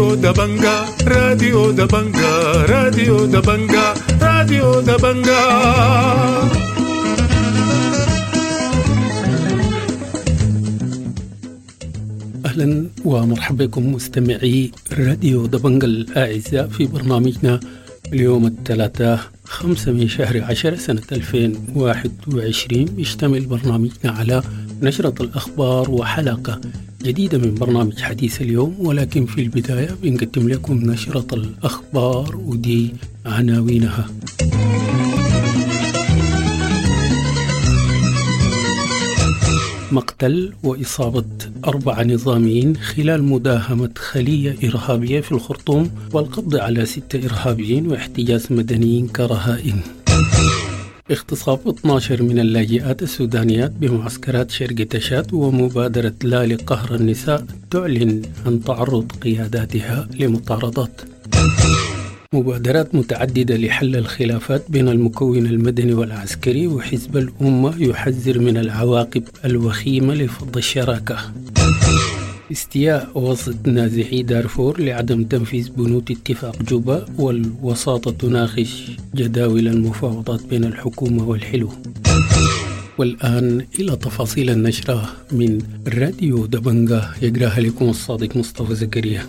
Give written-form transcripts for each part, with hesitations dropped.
راديو دبنجا راديو دبنجا راديو دبنجا راديو دبنجا. أهلا ومرحبا بكم مستمعي راديو دبنجا الأعزاء في برنامجنا اليوم الثلاثاء 5 من شهر 10 سنة 2021. يشتمل برنامجنا على نشرة الأخبار وحلقة جديدة من برنامج حديث اليوم، ولكن في البداية بنقدم لكم نشرة الأخبار ودي عناوينها. مقتل وإصابة 4 نظاميين خلال مداهمة خلية إرهابية في الخرطوم، والقبض على 6 إرهابيين واحتجاز مدنيين كرهائن. اغتصاب 12 من اللاجئات السودانيات بمعسكرات شرق تشاد، ومبادرة لا لقهر النساء تعلن عن تعرض قياداتها لمطاردات. مبادرات متعددة لحل الخلافات بين المكون المدني والعسكري، وحزب الأمة يحذر من العواقب الوخيمة لفض الشراكة. استياء وسط نازحي دارفور لعدم تنفيذ بنود اتفاق جوبا، والوساطة تناقش جداول المفاوضات بين الحكومة والحلو. والآن إلى تفاصيل النشرة من راديو دبنجا، يقراها لكم الصادق مصطفى زكريا.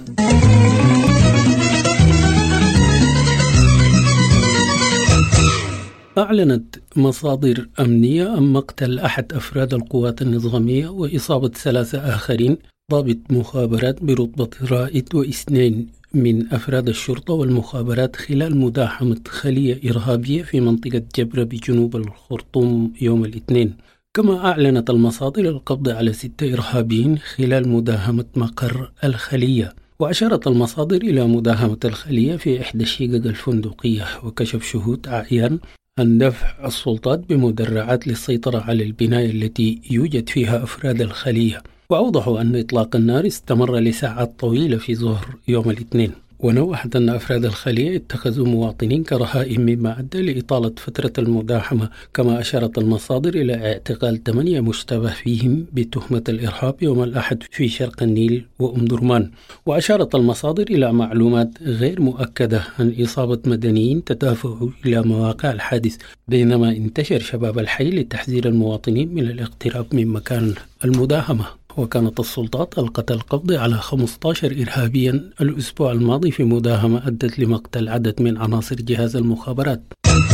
أعلنت مصادر أمنية عن مقتل أحد أفراد القوات النظامية وإصابة 3 آخرين، ضابط مخابرات برتبة رائد و2 من أفراد الشرطة والمخابرات خلال مداهمة خلية إرهابية في منطقة جبرة بجنوب الخرطوم يوم الاثنين. كما أعلنت المصادر القبض على 6 إرهابيين خلال مداهمة مقر الخلية. وأشارت المصادر إلى مداهمة الخلية في إحدى الشقق الفندقية، وكشف شهود أعيان عن دفع السلطات بمدرعات للسيطرة على البناية التي يوجد فيها أفراد الخلية. وأوضحوا أن إطلاق النار استمر لساعات طويلة في ظهر يوم الاثنين. ونوهت أن أفراد الخلية اتخذوا مواطنين كرهائن، مما أدى لإطالة فترة المداهمة. كما أشارت المصادر إلى اعتقال 8 مشتبه فيهم بتهمة الإرهاب يوم الأحد في شرق النيل وأم درمان. وأشارت المصادر إلى معلومات غير مؤكدة عن إصابة مدنيين تدافعوا إلى مواقع الحادث، بينما انتشر شباب الحي لتحذير المواطنين من الاقتراب من مكان المداهمة. وكانت السلطات ألقت القبض على 15 إرهابيا الأسبوع الماضي في مداهمة أدت لمقتل عدد من عناصر جهاز المخابرات.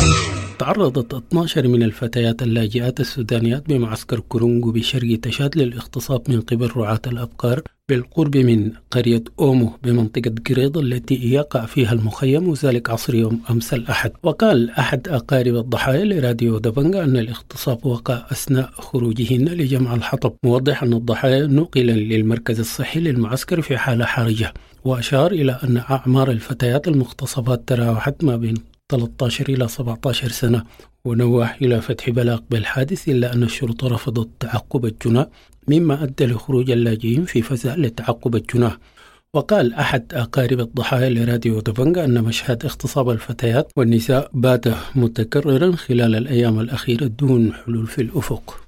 تعرضت 12 من الفتيات اللاجئات السودانيات بمعسكر كورونغو بشرق تشاد للاغتصاب من قبل رعاة الأبقار بالقرب من قرية أومو بمنطقة قريض التي يقع فيها المخيم، وذلك عصر يوم أمس الأحد. وقال أحد أقارب الضحايا لراديو دبنجا أن الاغتصاب وقع أثناء خروجهن لجمع الحطب، موضح أن الضحايا نقل للمركز الصحي للمعسكر في حالة حرجة. وأشار إلى أن أعمار الفتيات المغتصبات تراوحت ما بين 13 إلى 17 سنة. ونوه إلى فتح بلاغ بالحادث، إلا أن الشرطة رفضت تعقب الجناح، مما أدى لخروج اللاجئين في فزع لتعقب الجناح. وقال أحد أقارب الضحايا لراديو دبنجا أن مشهد اغتصاب الفتيات والنساء بات متكررا خلال الأيام الأخيرة دون حلول في الأفق.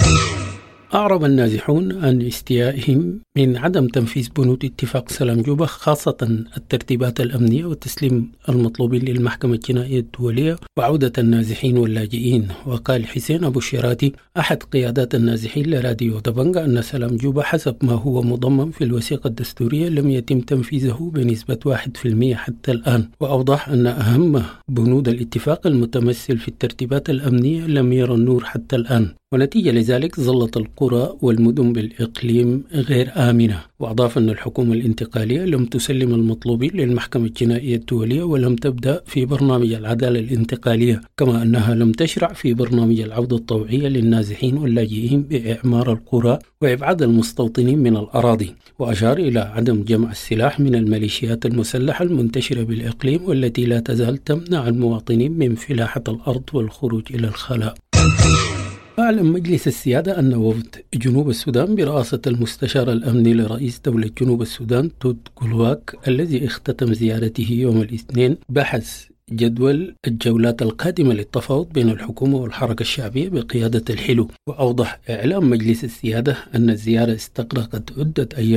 أعرب النازحون عن استيائهم من عدم تنفيذ بنود اتفاق سلام جوبا، خاصة الترتيبات الأمنية والتسليم المطلوبين للمحكمة الجنائية الدولية وعودة النازحين واللاجئين. وقال حسين أبو الشراتي أحد قيادات النازحين لراديو دبنجا أن سلام جوبا حسب ما هو مضمن في الوثيقة الدستورية لم يتم تنفيذه بنسبة 1% حتى الآن. وأوضح أن أهم بنود الاتفاق المتمثل في الترتيبات الأمنية لم يرى النور حتى الآن، ونتيجة لذلك ظلت القرى والمدن بالإقليم غير آمنة. وأضاف أن الحكومة الانتقالية لم تسلم المطلوبين للمحكمة الجنائية الدولية ولم تبدأ في برنامج العدالة الانتقالية، كما أنها لم تشرع في برنامج العودة الطوعية للنازحين واللاجئين بإعمار القرى وإبعاد المستوطنين من الأراضي. وأشار إلى عدم جمع السلاح من الميليشيات المسلحة المنتشرة بالإقليم، والتي لا تزال تمنع المواطنين من فلاحة الأرض والخروج إلى الخلاء. أعلن مجلس السيادة أن وفد جنوب السودان برئاسة المستشار الأمني لرئيس دولة جنوب السودان تود غلواك، الذي اختتم زيارته يوم الاثنين، بحث جدول الجولات القادمة للتفاوض بين الحكومة والحركة الشعبية بقيادة الحلو. وأوضح إعلام مجلس السيادة أن الزيارة استغرقت عدة أيام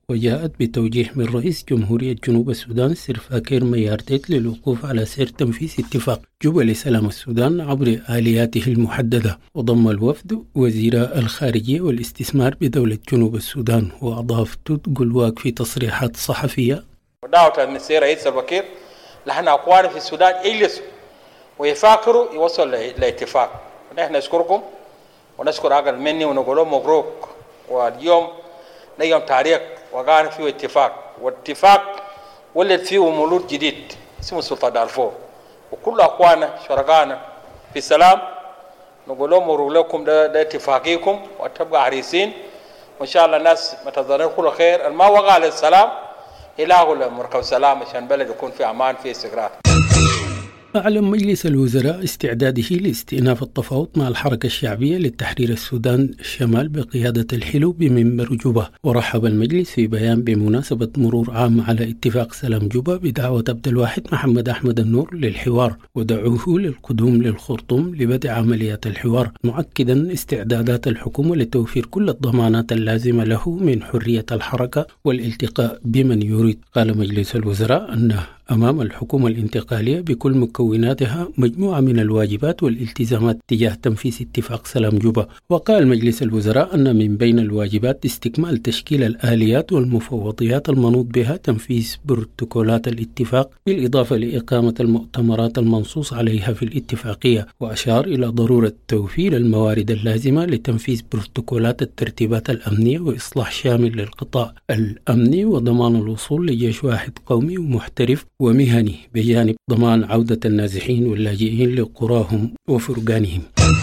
وجاءت بتوجيه من رئيس جمهورية جنوب السودان سيلفا كير ميارديت للوقوف على سير تنفيذ اتفاق جوبا لسلام السودان عبر آلياته المحددة. وضم الوفد وزير الخارجية والاستثمار بدولة جنوب السودان. وأضاف تقلواك في تصريحات صحفية: ودعوة من السيد رئيس سيلفا كير لحن أخواننا في السودان يجلسوا ويفكروا يوصلوا لاتفاق. نحن نشكركم ونشكر عقل مني ونقول لهم مبروك. واليوم يوم تاريخ وقعنا فيه اتفاق، والاتفاق ولد فيه مولود جديد اسمه سلطة دارفور، وكل أخواننا شركائنا في السلام نقول لهم مبروك لكم ده اتفاقيكم، وتبقى عريسين وإن شاء الله الناس متظنين كل خير. ما وقع للسلام إله لمركب السلام عشان البلد يكون في أمان في استقرار. أعلن مجلس الوزراء استعداده لاستئناف التفاوض مع الحركة الشعبية للتحرير السودان الشمال بقيادة الحلو بمنبر جوبا. ورحب المجلس في بيان بمناسبة مرور عام على اتفاق سلام جوبا بدعوة عبد الواحد محمد أحمد النور للحوار، ودعوه للقدوم للخرطوم لبدء عمليات الحوار، مؤكدا استعدادات الحكومة لتوفير كل الضمانات اللازمة له من حرية الحركة والالتقاء بمن يريد. قال مجلس الوزراء أن أمام الحكومة الانتقالية بكل مكوناتها مجموعة من الواجبات والالتزامات تجاه تنفيذ اتفاق سلام جوبا. وقال مجلس الوزراء أن من بين الواجبات استكمال تشكيل الآليات والمفوضيات المنوط بها تنفيذ بروتوكولات الاتفاق، بالإضافة لإقامة المؤتمرات المنصوص عليها في الاتفاقية. وأشار إلى ضرورة توفير الموارد اللازمة لتنفيذ بروتوكولات الترتيبات الأمنية وإصلاح شامل للقطاع الأمني وضمان الوصول لجيش واحد قومي ومحترف ومهني، بجانب ضمان عودة النازحين واللاجئين لقراهم وفرقانهم.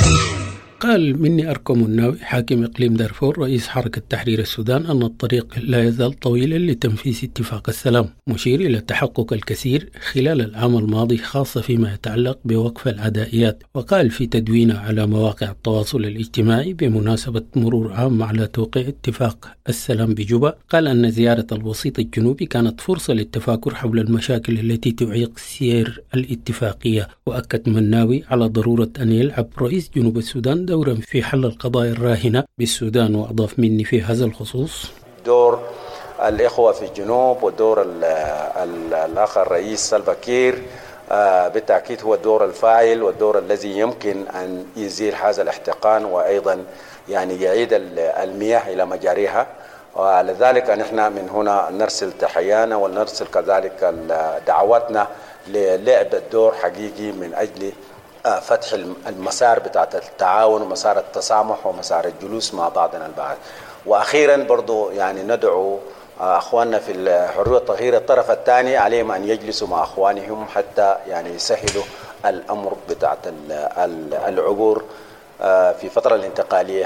قال مني أركم الناوي حاكم إقليم دارفور رئيس حركة تحرير السودان أن الطريق لا يزال طويلا لتنفيذ اتفاق السلام، مشير إلى تحقق الكثير خلال العام الماضي خاصة فيما يتعلق بوقف العدائيات. وقال في تدوينه على مواقع التواصل الاجتماعي بمناسبة مرور عام على توقيع اتفاق السلام بجوبا، قال أن زيارة الوسيط الجنوبي كانت فرصة للتفاكر حول المشاكل التي تعيق سير الاتفاقية. وأكد مناوي على ضرورة أن يلعب رئيس جنوب السودان دورا في حل القضايا الراهنة بالسودان. وأضاف مني في هذا الخصوص: دور الإخوة في الجنوب ودور الأخ الرئيس سلفا كير بالتأكيد هو الدور الفاعل والدور الذي يمكن أن يزيل هذا الاحتقان وأيضا يعني يعيد المياه إلى مجاريها. وعلى ذلك نحن من هنا نرسل تحيانا ونرسل كذلك دعواتنا للعب الدور حقيقي من أجل فتح المسار بتاعة التعاون ومسار التسامح ومسار الجلوس مع بعضنا البعض. وأخيرا برضو يعني ندعو أخواننا في الحرية والتغيير الطرف الثاني عليهم أن يجلسوا مع أخوانهم حتى يعني يسهلوا الأمر بتاعة العبور في فترة الانتقالية.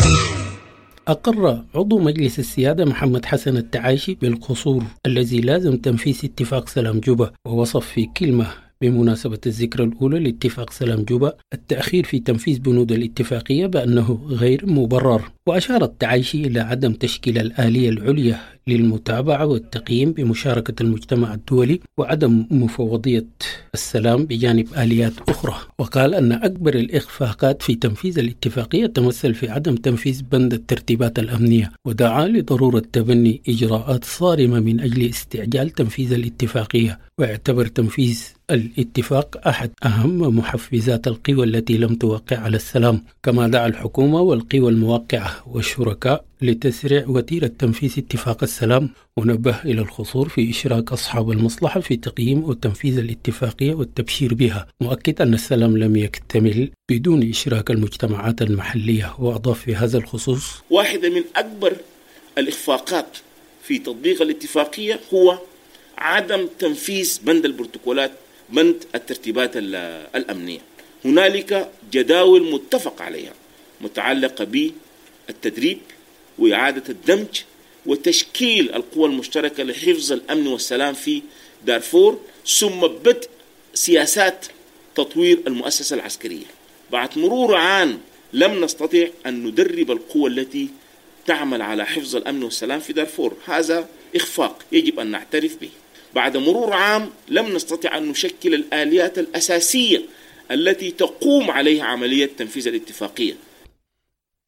أقر عضو مجلس السيادة محمد حسن التعايشي بالقصور الذي لازم تنفيذ اتفاق سلام جوبا، ووصف في كلمة بمناسبة الذكرى الأولى لاتفاق سلام جوبا التأخير في تنفيذ بنود الاتفاقية بأنه غير مبرر. وأشار التعايشي إلى عدم تشكيل الآلية العليا للمتابعة والتقييم بمشاركة المجتمع الدولي وعدم مفوضية السلام بجانب آليات أخرى. وقال أن أكبر الإخفاقات في تنفيذ الاتفاقية تمثل في عدم تنفيذ بند الترتيبات الأمنية، ودعا لضرورة تبني إجراءات صارمة من أجل استعجال تنفيذ الاتفاقية. واعتبر تنفيذ الاتفاق أحد أهم محفزات القوى التي لم توقع على السلام. كما دعا الحكومة والقوى الموقعة والشركاء لتسريع وتيرة تنفيذ اتفاق السلام، ونبه إلى الخصور في إشراك أصحاب المصلحة في تقييم وتنفيذ الاتفاقية والتبشير بها، مؤكد أن السلام لم يكتمل بدون إشراك المجتمعات المحلية. وأضاف في هذا الخصوص: واحدة من أكبر الإخفاقات في تطبيق الاتفاقية هو عدم تنفيذ بند البروتوكولات، بند الترتيبات الأمنية. هنالك جداول متفق عليها متعلقة بالتدريب وإعادة الدمج وتشكيل القوى المشتركة لحفظ الأمن والسلام في دارفور، ثم بدء سياسات تطوير المؤسسة العسكرية. بعد مرور عام لم نستطع أن ندرب القوى التي تعمل على حفظ الأمن والسلام في دارفور. هذا إخفاق يجب أن نعترف به. بعد مرور عام لم نستطع أن نشكل الآليات الأساسية التي تقوم عليها عملية تنفيذ الاتفاقية.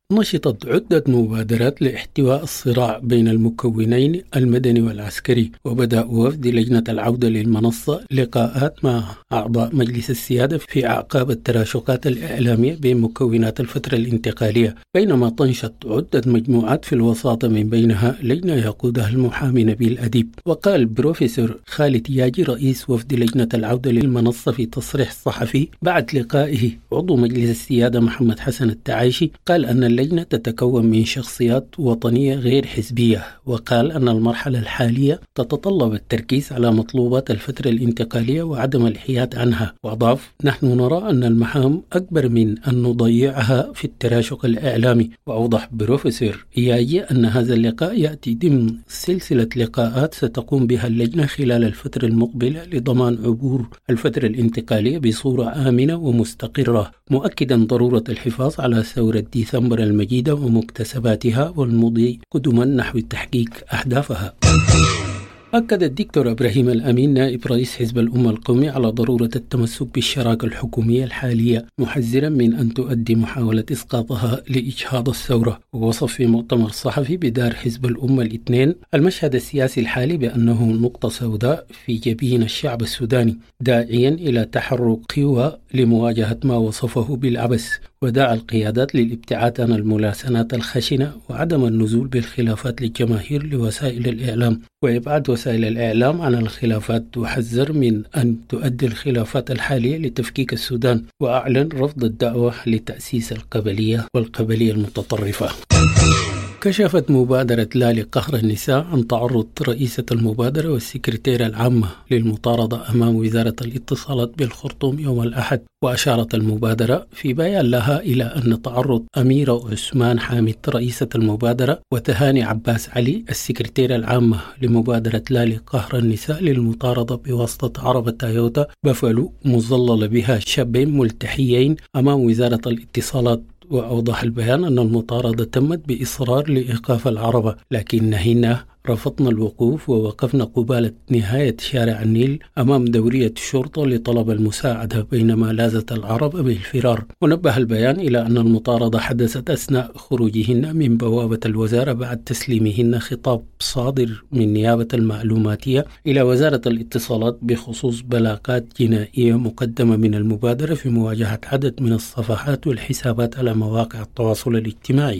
نشطت عدة مبادرات لاحتواء الصراع بين المكونين المدني والعسكري، وبدأ وفد لجنة العودة للمنصة لقاءات مع أعضاء مجلس السيادة في أعقاب التراشقات الإعلامية بين مكونات الفترة الانتقالية، بينما تنشط عدة مجموعات في الوساطة من بينها لجنة يقودها المحامي نبيل أديب. وقال البروفيسور خالد ياجي رئيس وفد لجنة العودة للمنصة في تصريح صحفي بعد لقائه عضو مجلس السيادة محمد حسن التعايشي، قال أن اللجنة تتكون من شخصيات وطنية غير حزبية، وقال أن المرحلة الحالية تتطلب التركيز على مطلوبات الفترة الانتقالية وعدم الحياد عنها، وأضاف: نحن نرى أن المهام أكبر من أن نضيعها في التراشق الإعلامي. وأوضح بروفيسور ياجي أن هذا اللقاء يأتي ضمن سلسلة لقاءات ستقوم بها اللجنة خلال الفترة المقبلة لضمان عبور الفترة الانتقالية بصورة آمنة ومستقرة، مؤكدا ضرورة الحفاظ على ثورة ديسمبر المجيدة ومكتسباتها والمضي قدما نحو تحقيق أهدافها. أكد الدكتور إبراهيم الأمين نائب رئيس حزب الأمة القومي على ضرورة التمسك بالشراكة الحكومية الحالية، محذرا من أن تؤدي محاولة إسقاطها لإجهاض الثورة. ووصف في مؤتمر صحفي بدار حزب الأمة الاثنين المشهد السياسي الحالي بأنه نقطة سوداء في جبين الشعب السوداني، داعيا إلى تحرك قوى لمواجهة ما وصفه بالعبث، ودعا القيادات للابتعاد عن الملاسنات الخشنة وعدم النزول بالخلافات للجماهير لوسائل الإعلام، وإبعاد وسائل الإعلام عن الخلافات، وحذر من أن تؤدي الخلافات الحالية لتفكيك السودان، وأعلن رفض الدعوة لتأسيس القبلية والقبلية المتطرفة. كشفت مبادرة لا لقهر النساء عن تعرض رئيسة المبادرة والسكرتيرة العامة للمطاردة أمام وزارة الاتصالات بالخرطوم يوم الأحد. وأشارت المبادرة في بيان لها إلى أن تعرض أميرة عثمان حامد رئيسة المبادرة وتهاني عباس علي السكرتيرة العامة لمبادرة لا لقهر النساء للمطاردة بواسطة عربة تويوتا بافالو مظلل بها شابين ملتحيين أمام وزارة الاتصالات. وأوضح البيان أن المطاردة تمت بإصرار لإيقاف العربة، لكنهن رفضنا الوقوف ووقفنا قبالة نهاية شارع النيل أمام دورية الشرطة لطلب المساعدة، بينما لازت العرب بالفرار. ونبه البيان إلى أن المطاردة حدثت أثناء خروجهن من بوابة الوزارة بعد تسليمهن خطاب صادر من نيابة المعلوماتية إلى وزارة الاتصالات بخصوص بلاغات جنائية مقدمة من المبادرة في مواجهة عدد من الصفحات والحسابات على مواقع التواصل الاجتماعي.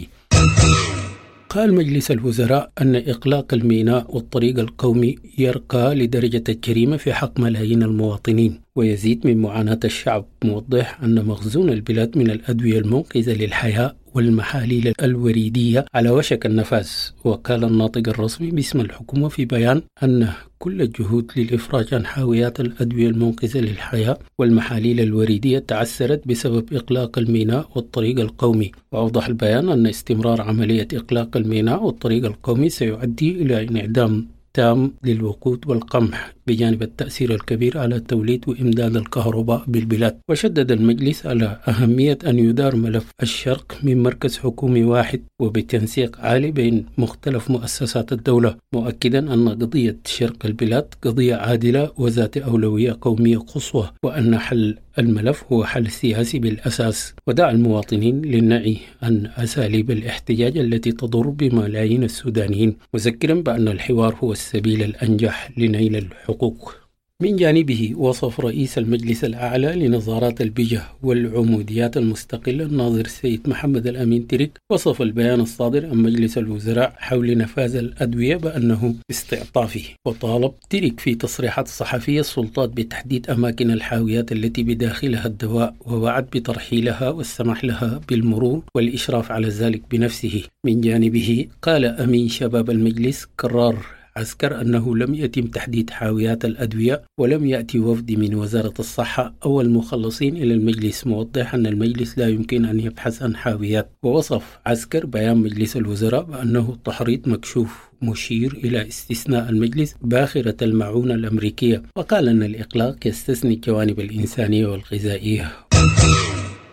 قال مجلس الوزراء أن إغلاق الميناء والطريق القومي يرقى لدرجة الجريمة في حق ملايين المواطنين ويزيد من معاناة الشعب، موضح أن مخزون البلاد من الأدوية المنقذة للحياة والمحاليل الوريدية على وشك النفاذ. وقال الناطق الرسمي باسم الحكومة في بيان أن كل الجهود للإفراج عن حاويات الأدوية المنقذة للحياة والمحاليل الوريدية تعثرت بسبب إغلاق الميناء والطريق القومي. وأوضح البيان أن استمرار عملية إغلاق الميناء والطريق القومي سيؤدي إلى انعدام تام للوقود والقمح بجانب التأثير الكبير على توليد وإمداد الكهرباء بالبلاد. وشدد المجلس على أهمية أن يدار ملف الشرق من مركز حكومي واحد وبتنسيق عالي بين مختلف مؤسسات الدولة، مؤكدا أن قضية شرق البلاد قضية عادلة وذات أولوية قومية قصوى، وأن حل الملف هو حل سياسي بالأساس. ودعا المواطنين للنعي عن أساليب الاحتجاج التي تضر بملايين السودانيين، مذكرا بأن الحوار هو السبيل الأنجح لنيل الحقوق. من جانبه وصف رئيس المجلس الأعلى لنظارات البجة والعموديات المستقلة الناظر السيد محمد الأمين تريك وصف البيان الصادر عن مجلس الوزراء حول نفاذ الأدوية بأنه استعطافي. وطالب تريك في تصريحات صحفية السلطات بتحديد أماكن الحاويات التي بداخلها الدواء، ووعد بترحيلها والسماح لها بالمرور والإشراف على ذلك بنفسه. من جانبه قال أمين شباب المجلس قرار عسكر أنه لم يتم تحديد حاويات الأدوية ولم يأتي وفد من وزارة الصحة أو المخلصين إلى المجلس، موضح أن المجلس لا يمكن أن يبحث عن حاويات. ووصف عسكر بيان مجلس الوزراء بأنه تحريض مكشوف، مشير إلى استثناء المجلس باخرة المعونة الأمريكية. وقال أن الإغلاق يستثني الجوانب الإنسانية والغذائية.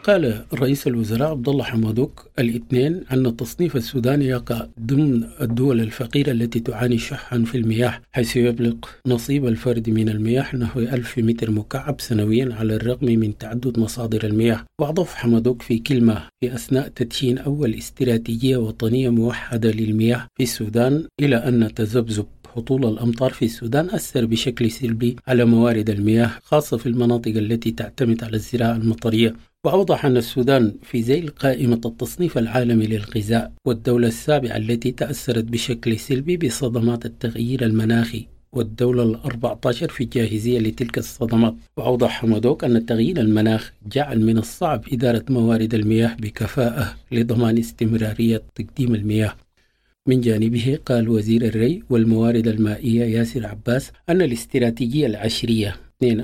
قال رئيس الوزراء عبد الله حمدوك الاثنين أن تصنيف السودان يقع ضمن الدول الفقيرة التي تعاني شحا في المياه، حيث يبلغ نصيب الفرد من المياه نحو 1000 متر مكعب سنويا على الرغم من تعدد مصادر المياه. وأضاف حمدوك في كلمة في أثناء تدشين أول استراتيجية وطنية موحدة للمياه في السودان إلى أن تذبذب هطول الأمطار في السودان أثر بشكل سلبي على موارد المياه، خاصة في المناطق التي تعتمد على الزراعة المطرية. وأوضح أن السودان في ذيل قائمة التصنيف العالمي للغذاء، والدولة السابعة التي تأثرت بشكل سلبي بصدمات التغيير المناخي، والدولة ال14 في الجاهزية لتلك الصدمات. وأوضح حمدوك أن تغيير المناخ جعل من الصعب إدارة موارد المياه بكفاءة لضمان استمرارية تقديم المياه. من جانبه قال وزير الري والموارد المائية ياسر عباس أن الاستراتيجية العشرية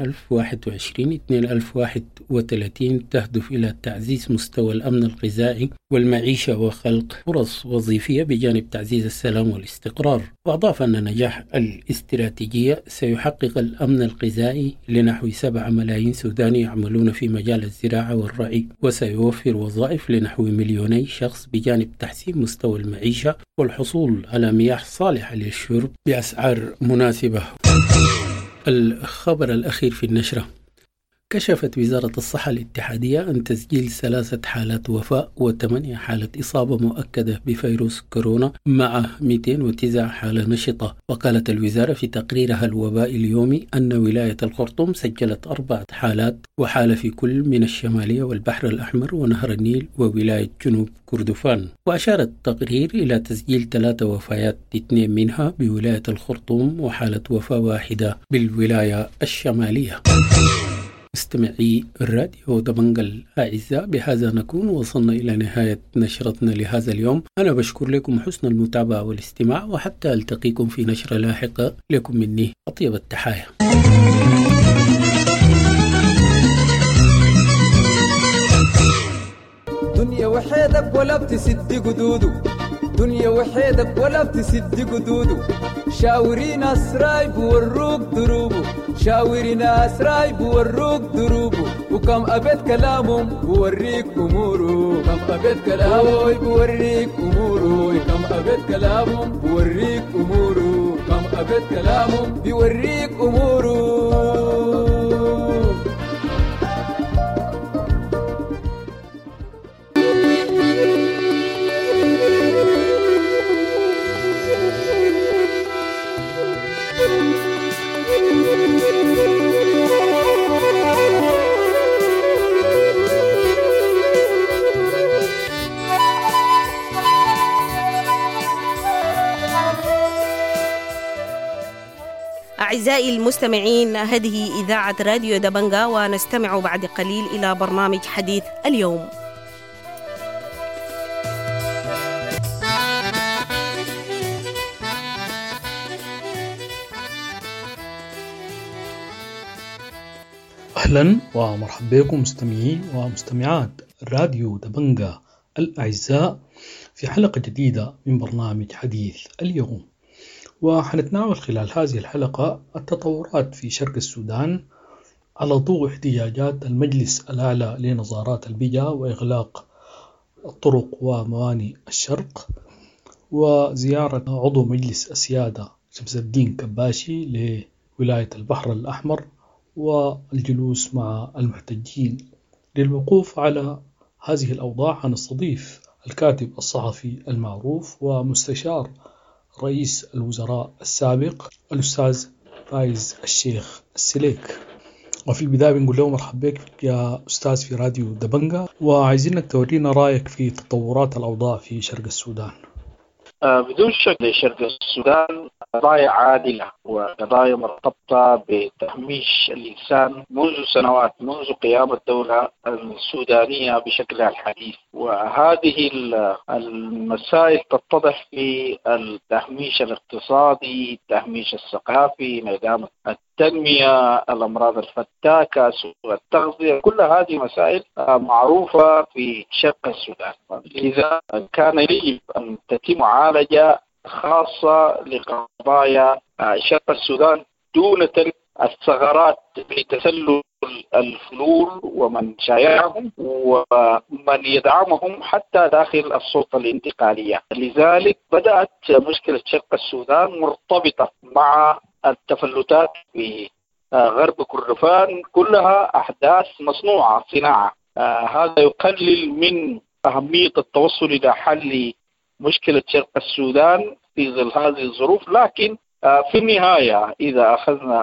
2021-2031 تهدف إلى تعزيز مستوى الأمن الغذائي والمعيشة وخلق فرص وظيفية بجانب تعزيز السلام والاستقرار. وأضاف أن نجاح الاستراتيجية سيحقق الأمن الغذائي لنحو 7 ملايين سوداني يعملون في مجال الزراعة والرعي، وسيوفر وظائف لنحو 2,000,000 شخص بجانب تحسين مستوى المعيشة والحصول على مياه صالحة للشرب بأسعار مناسبة. الخبر الأخير في النشرة: كشفت وزارة الصحة الاتحادية عن تسجيل 3 حالات وفاة و8 حالة إصابة مؤكدة بفيروس كورونا مع 209 حالة نشطة. وقالت الوزارة في تقريرها الوبائي اليومي أن ولاية الخرطوم سجلت 4 حالات، وحالة في كل من الشمالية والبحر الأحمر ونهر النيل وولاية جنوب كردفان. وأشار التقرير إلى تسجيل 3 وفيات، 2 منها بولاية الخرطوم وحالة وفاة واحدة بالولاية الشمالية. مستمعي الراديو دبنجة الأعزاء، بهذا نكون وصلنا إلى نهاية نشرتنا لهذا اليوم. أنا بشكر لكم حسن المتابعة والاستماع، وحتى ألتقيكم في نشرة لاحقة. لكم مني أطيب التحايا. دنيا وحيدك ولا بتسد قدوده، دنيا وحيدك ولا بتسد قدوده، شاوري ناس رايب وروك دروبه، شاوري ناس رايب وروك دروبه، وكم أبد كلامهم بوريك أموره، كم أبد كلامهم بوريك أموره، كم أبد كلامهم بوريك أموره، كم أبد كلامهم بوريك أموره. أعزائي المستمعين، هذه إذاعة راديو دبنجة، ونستمع بعد قليل إلى برنامج حديث اليوم. أهلا ومرحبا بكم مستمعي ومستمعات راديو دبنجة الأعزاء في حلقة جديدة من برنامج حديث اليوم. وحنتناول خلال هذه الحلقة التطورات في شرق السودان على ضوء احتجاجات المجلس الأعلى لنظارات البيئة وإغلاق الطرق وموانئ الشرق، وزيارة عضو مجلس السيادة شمس الدين كباشي لولاية البحر الأحمر، والجلوس مع المحتجين. للوقوف على هذه الأوضاع هنستضيف الكاتب الصحفي المعروف ومستشار رئيس الوزراء السابق الأستاذ فايز الشيخ السليك. وفي البداية بنقول له مرحبا بك يا أستاذ في راديو دبنجة، وعايزينك تورينا رأيك في تطورات الأوضاع في شرق السودان. بدون شك شرق السودان قضايا عادلة وقضايا مرتبطة بتهميش الإنسان منذ سنوات، منذ قيام الدولة السودانية بشكلها الحديث. وهذه المسائل تتضح في التهميش الاقتصادي، التهميش الثقافي، انعدام التنمية، الأمراض الفتاكة، سوء التغذية، كل هذه مسائل معروفة في شرق السودان. لذا كان يجب أن تتم معالجة خاصة لقضايا شرق السودان دون ترك الثغرات لتسلل الفلول ومن شايعهم ومن يدعمهم حتى داخل السلطة الانتقالية. لذلك بدأت مشكلة شرق السودان مرتبطة مع التفلتات في غرب كردفان، كلها أحداث مصنوعة صناعة. هذا يقلل من أهمية التوصل إلى حل مشكلة شرق السودان في ظل هذه الظروف، لكن في النهاية إذا أخذنا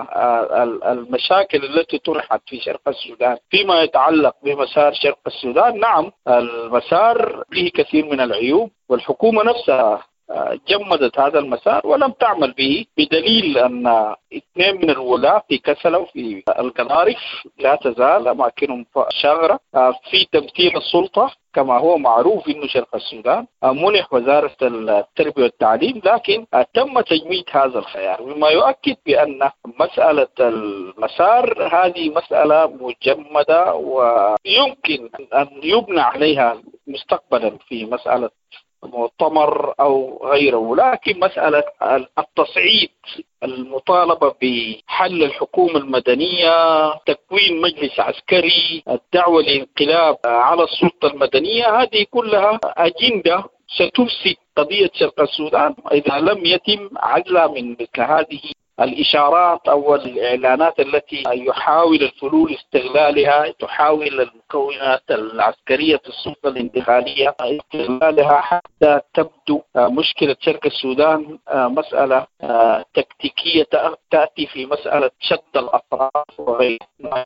المشاكل التي طرحت في شرق السودان فيما يتعلق بمسار شرق السودان، نعم المسار به كثير من العيوب، والحكومة نفسها جمدت هذا المسار ولم تعمل به، بدليل أن 2 من الولاة في كسلة وفي القنارف لا تزال أماكنهم شاغرة. في تمثيل السلطة كما هو معروف أنه شرق السودان منح وزارة التربية والتعليم، لكن تم تجميد هذا الخيار، مما يؤكد بأن مسألة المسار هذه مسألة مجمدة ويمكن أن يبنى عليها مستقبلا في مسألة مؤتمر أو غيره. لكن مسألة التصعيد، المطالبة بحل الحكومة المدنية، تكوين مجلس عسكري، الدعوة للانقلاب على السلطة المدنية، هذه كلها أجندة ستفسد قضية شرق السودان إذا لم يتم عزلها من مثل هذه الإشارات أو الإعلانات التي يحاول الفلول استغلالها، تحاول المكونات العسكرية في السلطة الانتقالية استغلالها حتى تبدو مشكلة شرق السودان مسألة تكتيكية تأتي في مسألة شد الأطراف وغير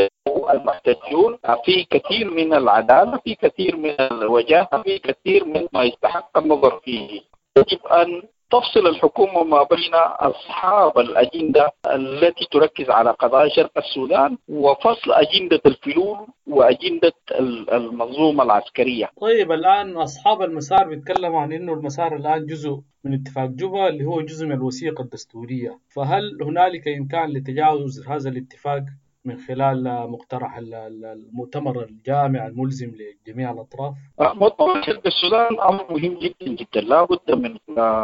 المحتجون في كثير من العدالة، في كثير من الوجاهة، في كثير من ما يستحق النظر فيه. يجب أن تفصل الحكومة ما بين أصحاب الأجندة التي تركز على قضايا شرق السودان وفصل أجندة الفلول وأجندة المنظومة العسكرية. طيب الآن أصحاب المسار بيتكلموا عن إنه المسار الآن جزء من اتفاق جوبا اللي هو جزء من الوثيقة الدستورية، فهل هنالك إمكان لتجاوز هذا الاتفاق من خلال مقترح المؤتمر الجامع الملزم لجميع الأطراف؟ مؤتمر شرق السودان أمر مهم جدا جدا، لا بد من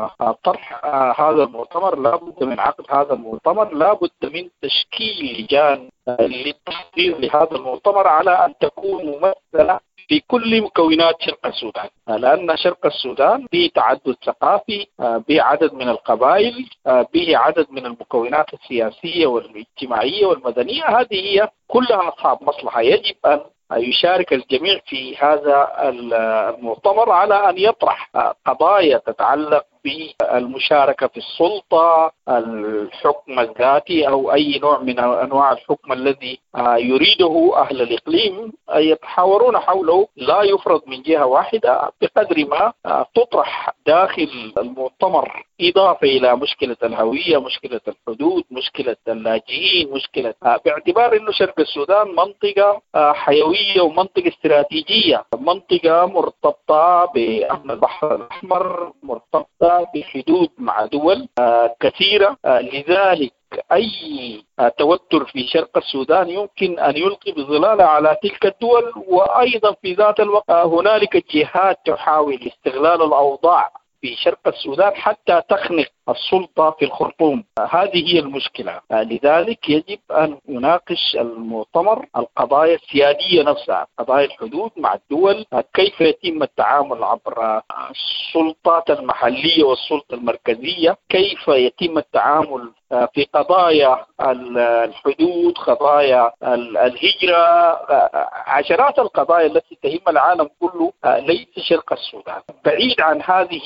طرح هذا المؤتمر، لا بد من عقد هذا المؤتمر، لا بد من تشكيل لجان للتحضير لهذا المؤتمر على أن تكون ممثلة في كل مكونات شرق السودان، لأن شرق السودان به تعدد ثقافي، به عدد من القبائل، به عدد من المكونات السياسية والاجتماعية والمدنية، هذه هي كلها أصحاب مصلحة. يجب أن يشارك الجميع في هذا المؤتمر على أن يطرح قضايا تتعلق بالمشاركة في السلطة، الحكم الذاتي أو أي نوع من أنواع الحكم الذي يريده أهل الإقليم يتحاورون حوله، لا يفرض من جهة واحدة بقدر ما تطرح داخل المؤتمر، إضافة إلى مشكلة الهوية، مشكلة الحدود، مشكلة اللاجئين، مشكلة باعتبار أنه شرق السودان منطقة حيوية ومنطقة استراتيجية، منطقة مرتبطة بأمن البحر الأحمر، مرتبطة بحدود مع دول كثيرة، لذلك أي توتر في شرق السودان يمكن أن يلقي بظلاله على تلك الدول. وأيضا في ذات الوقت هنالك جهات تحاول استغلال الأوضاع في شرق السودان حتى تخنق السلطة في الخرطوم، هذه هي المشكلة. لذلك يجب أن يناقش المؤتمر القضايا السيادية نفسها، قضايا الحدود مع الدول، كيف يتم التعامل عبر السلطات المحلية والسلطة المركزية، كيف يتم التعامل في قضايا الحدود، قضايا الهجرة، عشرات القضايا التي تهم العالم كله، ليس شرق السودان. بعيد عن هذه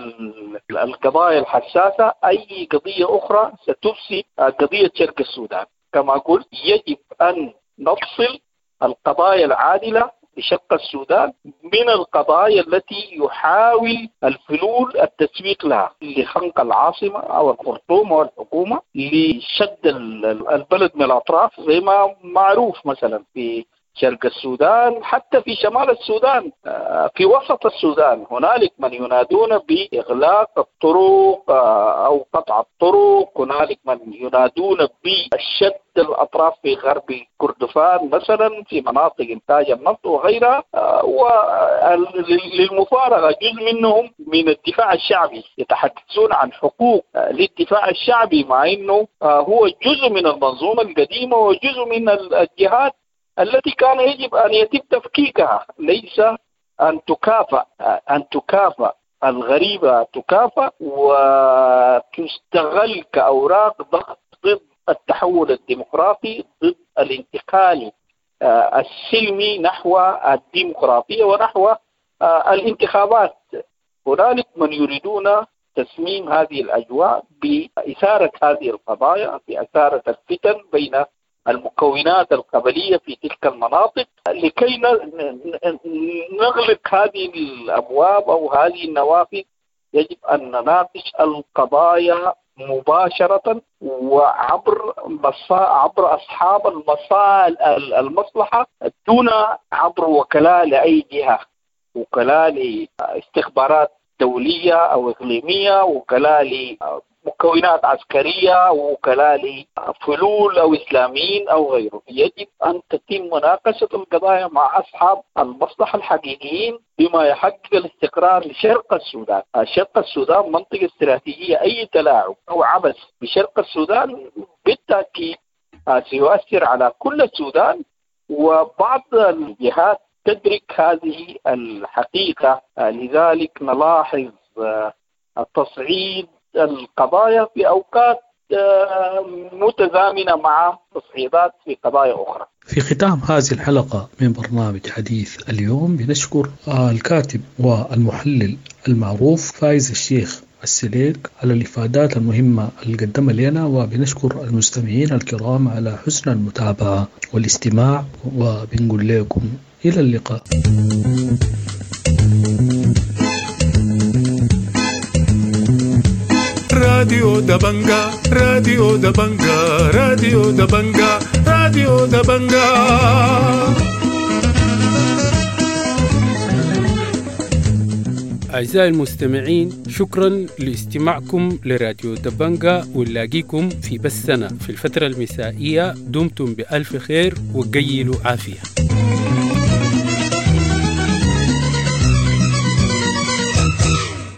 القضايا الحساسة أي قضية أخرى ستفسد قضية شرق السودان. كما قلت يجب أن نفصل القضايا العادلة لشرق السودان من القضايا التي يحاول الفلول التسويق لها لخنق العاصمة أو الخرطوم أو الحكومة لشد البلد من الأطراف، زي ما معروف مثلا في شرق السودان، حتى في شمال السودان، في وسط السودان هنالك من ينادون بإغلاق الطرق أو قطع الطرق، هنالك من ينادون بشد الأطراف في غرب كردفان مثلا في مناطق إنتاج النفط وغيرها. وللمفارقة جزء منهم من الدفاع الشعبي يتحدثون عن حقوق للدفاع الشعبي، مع أنه هو جزء من المنظومة القديمة وجزء من الجهات التي كان يجب أن يتم تفكيكها، ليس أن تكافأ الغريبة، تكافأ وتستغل كأوراق ضغط ضد التحول الديمقراطي، ضد الانتقال السلمي نحو الديمقراطية ونحو الانتخابات. هنالك من يريدون تسميم هذه الأجواء بإثارة هذه القضايا، بإثارة الفتن بين المكونات القبلية في تلك المناطق، لكي نغلق هذه الأبواب أو هذه النوافذ. يجب أن نناقش القضايا مباشرة وعبر أصحاب المصلحة، دون عبر وكلاء لأي جهة، وكلاء لاستخبارات دولية أو إقليمية، وكلاء لمكونات عسكرية، وكلاء لفلول أو إسلاميين أو غيره. يجب أن تتم مناقشة القضايا مع أصحاب المصلحة الحقيقيين بما يحقق الاستقرار لشرق السودان. شرق السودان منطقة استراتيجية، أي تلاعب أو عبث بشرق السودان بالتأكيد سيؤثر على كل السودان، وبعض الجهات تدرك هذه الحقيقة. لذلك نلاحظ تصعيد القضايا في أوقات متزامنة مع تصعيدات في قضايا أخرى. في ختام هذه الحلقة من برنامج حديث اليوم بنشكر الكاتب والمحلل المعروف فايز الشيخ السليك على الإفادات المهمة اللي قدمها لنا، وبنشكر المستمعين الكرام على حسن المتابعة والاستماع، وبنقول لكم إلى اللقاء. راديو دبنجا راديو دبنجا راديو دبنجا راديو دبنجا. أعزائي المستمعين، شكرا لاستماعكم لراديو دبنجا، ونلاقيكم في بثنا في الفترة المسائية. دمتم بألف خير وقيلوا عافية.